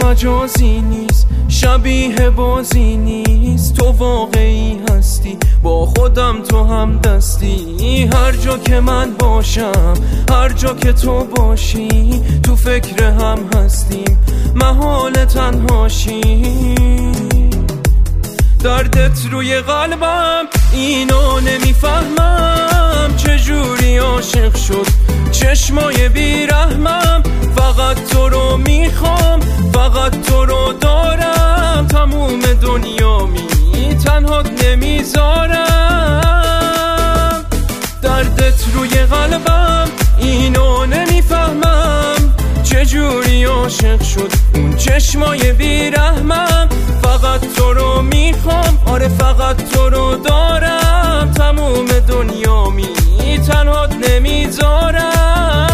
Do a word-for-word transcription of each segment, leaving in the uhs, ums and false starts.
مجازی نیست، شبیه بازی نیست، تو واقعی هستی، با خودم تو هم دستی. هر جا که من باشم، هر جا که تو باشی، تو فکر هم هستیم، محال تنهاشی. دردت روی قلبم، اینو نمیفهمم، چجوری عاشق شد چشمای بیرحمم. فقط تو رو میخوام، فقط تو رو دارم، تموم دنیا می تنهات نمیذارم. دردت روی قلبم، اینو نمیفهمم، چجوری عاشق شد اون چشمای بیرحمم. فقط تو رو میخوام، آره فقط تو رو دارم، تموم دنیا می تنهات نمیذارم.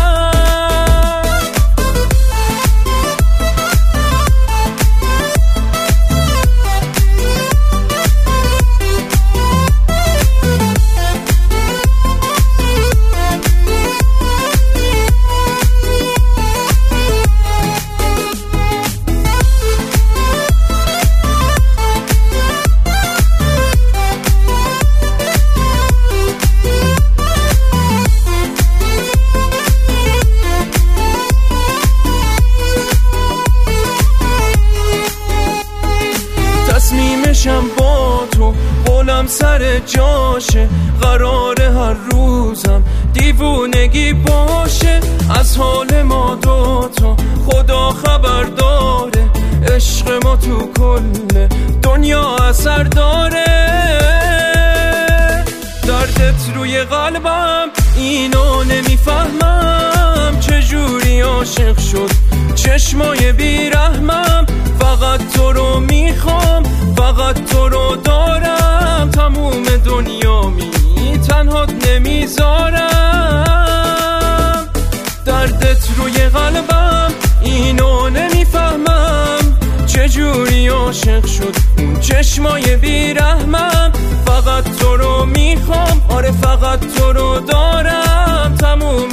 تصمیمشم با تو، قولم سر جاشه، قرار هر روزم دیوونگی باشه. از حال ما دوتا خدا خبر داره، عشق ما تو کل دنیا اثر داره. دردت روی قلبم، اینو نمیفهمم، چجوری عاشق شد چشمای بیرحمم. فقط تو رو میخوام، فقط تو رو دارم، تموم دنیا می تنهات نمیذارم. دردت روی قلبم، اینو نمیفهمم، چجوری عاشق شد اون چشمای بیرحمم. فقط تو رو میخوام، آره فقط تو رو دارم، تموم